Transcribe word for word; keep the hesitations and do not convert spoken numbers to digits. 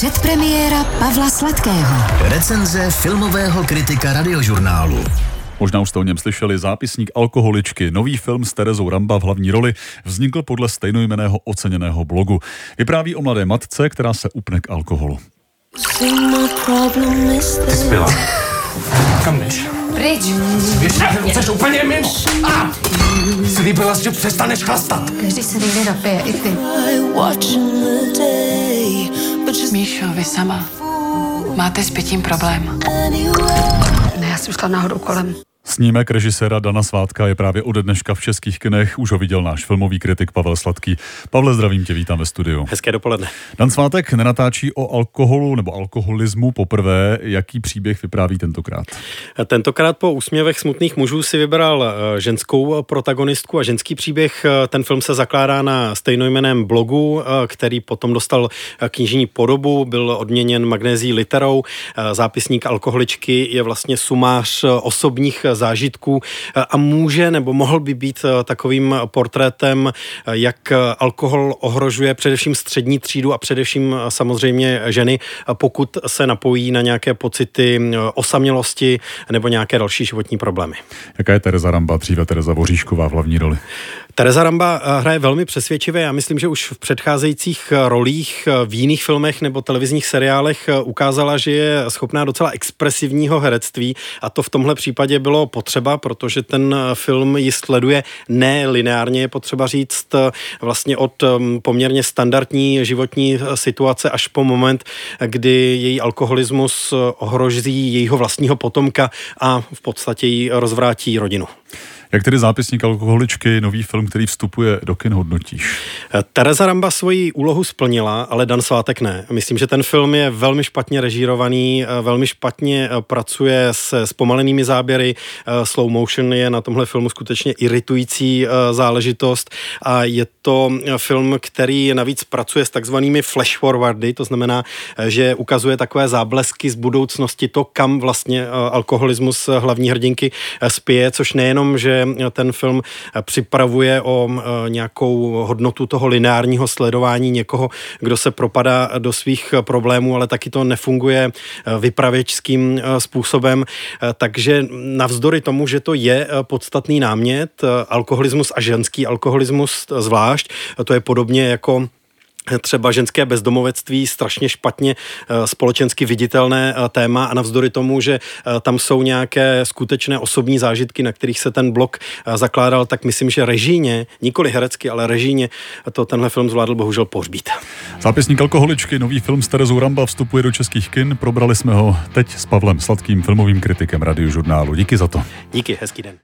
Předpremiéra Pavla Sladkého. Recenze filmového kritika Radiožurnálu. Možná už jste o něm slyšeli, Zápisník alkoholičky. Nový film s Terezou Ramba v hlavní roli vznikl podle stejnojmenného oceněného blogu. Vypráví o mladé matce, která se upne k alkoholu. Ty spila. Kam jdeš? Pryč. Víš, chceš úplně mimo. Ah! Slíbila jsi, že přestaneš chlastat. Každý se někde napije, i ty. Míšo, vy sama máte s pitím problém. Ne, já jsem šla náhodou kolem. Snímek režiséra Dana Svátka je právě ode dneška v českých kinech. Už ho viděl náš filmový kritik Pavel Sladký. Pavle, zdravím tě, vítám ve studiu. Hezké dopoledne. Dan Svátek nenatáčí o alkoholu nebo alkoholismu poprvé. Jaký příběh vypráví tentokrát? Tentokrát po Úsměvech smutných mužů si vybral ženskou protagonistku a ženský příběh. Ten film se zakládá na stejnojmenném blogu, který potom dostal knižní podobu, byl odměněn Magnézií literou. Zápisník alkoholičky je vlastně sumář osobních zážitků a může nebo mohl by být takovým portrétem, jak alkohol ohrožuje především střední třídu a především samozřejmě ženy, pokud se napojí na nějaké pocity osamělosti nebo nějaké další životní problémy. Jaká je Tereza Ramba, dříve Tereza Voříšková v hlavní roli? Tereza Ramba hraje velmi přesvědčivě. Já myslím, že už v předcházejících rolích v jiných filmech nebo televizních seriálech ukázala, že je schopná docela expresivního herectví a to v tomhle případě bylo potřeba, protože ten film ji sleduje nelineárně, je potřeba říct, vlastně od poměrně standardní životní situace až po moment, kdy její alkoholismus ohrozí jejího vlastního potomka a v podstatě jí rozvrátí rodinu. Jak tedy Zápisník alkoholičky, nový film, který vstupuje do kin, hodnotíš? Tereza Ramba svoji úlohu splnila, ale Dan Svátek ne. Myslím, že ten film je velmi špatně režírovaný, velmi špatně pracuje se zpomalenými záběry. Slow motion je na tomhle filmu skutečně iritující záležitost a je to film, který navíc pracuje s takzvanými flash forwardy, to znamená, že ukazuje takové záblesky z budoucnosti, to, kam vlastně alkoholismus hlavní hrdinky spěje, což nejenom, že ten film připravuje o nějakou hodnotu toho lineárního sledování někoho, kdo se propadá do svých problémů, ale taky to nefunguje vypravěčským způsobem. Takže navzdory tomu, že to je podstatný námět, alkoholismus a ženský alkoholismus zvlášť, to je podobně jako třeba ženské bezdomovectví, strašně špatně společensky viditelné téma a navzdory tomu, že tam jsou nějaké skutečné osobní zážitky, na kterých se ten blog zakládal, tak myslím, že režijně, nikoli herecky, ale režijně to tenhle film zvládl bohužel pohřbít. Zápisník alkoholičky, nový film s Terezou Ramba vstupuje do českých kin. Probrali jsme ho teď s Pavlem Sladkým, filmovým kritikem Radiožurnálu. Díky za to. Díky, hezký den.